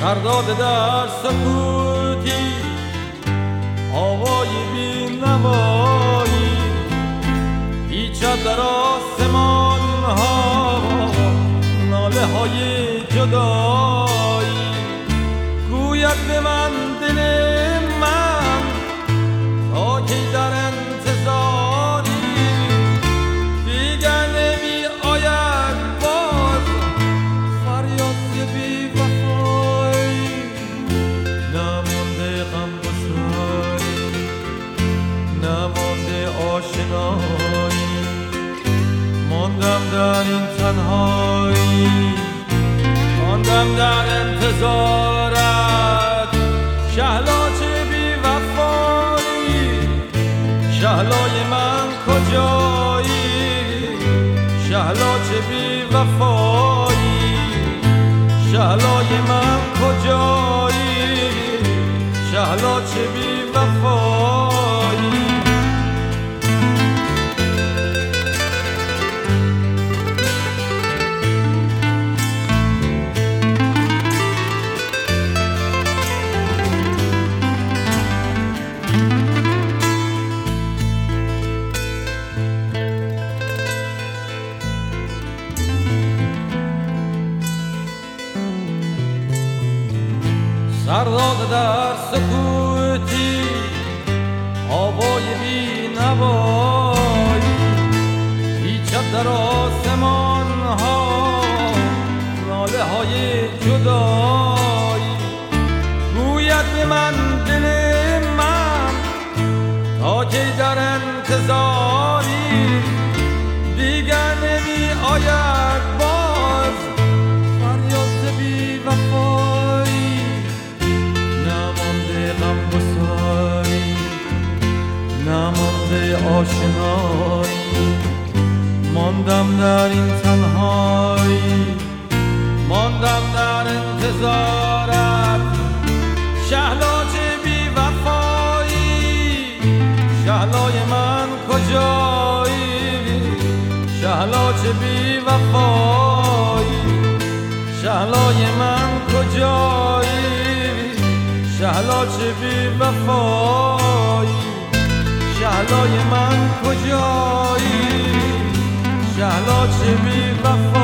سرداد در سکوتی آوای بی نوایی پیچد در آسمان ها ناله های جدایی گوید به من دل من تا کی در انتظاری دیگر نمی آید باز فریاد بی وفایی نمونده غمگساری نمونده آشنایی ماندم در این تنهایی ماندم در انتظارت شهلا چه بی وفایی شهلای من کجایی شهلا چه بی وفایی شهلای من کجایی شهلا چه بی وفایی سرداد در سکوتی آوای بی نوایی پیچد در آسمان ها ناله های جدایی گوید به من دل من تا کی در انتظاری دیگر نمی آید باز فریاد بی وفایی غمگساری نمانده آشنایی ماندم در این تنهایی ماندم در انتظارت شهلا چه بی وفایی شهلای من کجایی شهلا چه بی وفایی شهلای من کجایی شهلا چه بی وفایی شهلای من کجایی شهلا چه بی وفایی